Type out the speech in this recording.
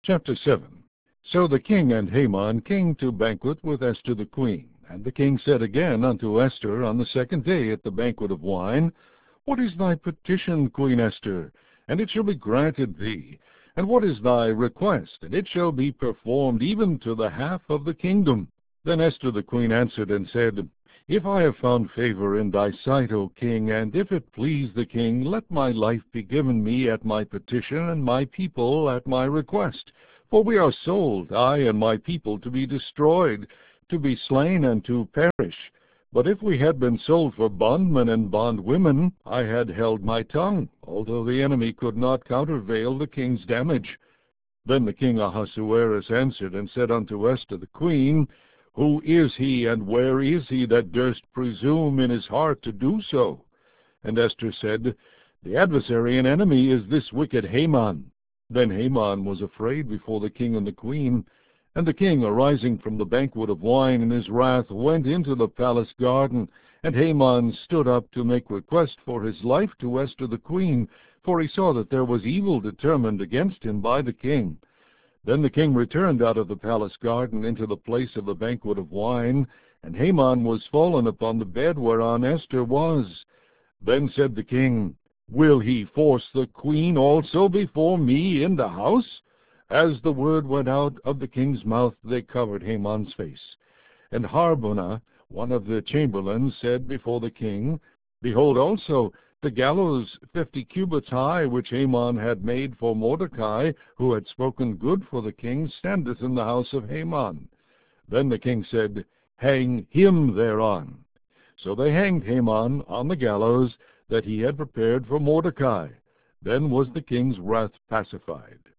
Chapter 7. So the king and Haman came to banquet with Esther the queen. And the king said again unto Esther on the second day at the banquet of wine, What is thy petition, Queen Esther? And it shall be granted thee. And what is thy request? And it shall be performed even to the half of the kingdom. Then Esther the queen answered and said, If I have found favor in thy sight, O king, and if it please the king, let my life be given me at my petition, and my people at my request. For we are sold, I and my people, to be destroyed, to be slain, and to perish. But if we had been sold for bondmen and bondwomen, I had held my tongue, although the enemy could not countervail the king's damage. Then the king Ahasuerus answered and said unto Esther the queen, Who is he, and where is he that durst presume in his heart to do so? And Esther said, The adversary and enemy is this wicked Haman. Then Haman was afraid before the king and the queen. And the king, arising from the banquet of wine in his wrath, went into the palace garden. And Haman stood up to make request for his life to Esther the queen, for he saw that there was evil determined against him by the king. Then the king returned out of the palace garden into the place of the banquet of wine, and Haman was fallen upon the bed whereon Esther was. Then said the king, Will he force the queen also before me in the house? As the word went out of the king's mouth, they covered Haman's face. And Harbonah, one of the chamberlains, said before the king, Behold also, the gallows 50 cubits high, which Haman had made for Mordecai, who had spoken good for the king, standeth in the house of Haman. Then the king said, Hang him thereon. So they hanged Haman on the gallows that he had prepared for Mordecai. Then was the king's wrath pacified.